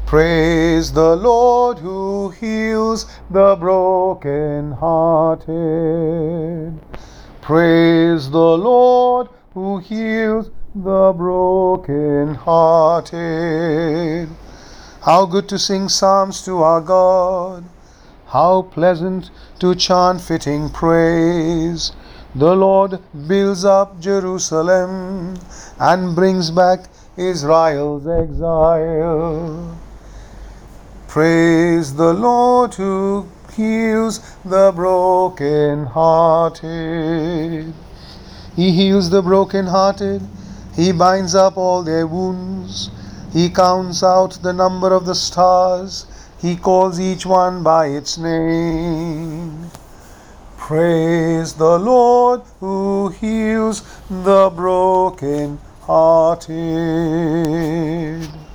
Praise the Lord who heals the broken-hearted. Praise the Lord who heals the broken-hearted. How good to sing psalms to our God. How pleasant to chant fitting praise. The Lord builds up Jerusalem and brings back Israel's exile. Praise the Lord who heals the broken-hearted. He heals the broken-hearted. He binds up all their wounds. He counts out the number of the stars. He calls each one by its name. Praise the Lord who heals the broken-hearted.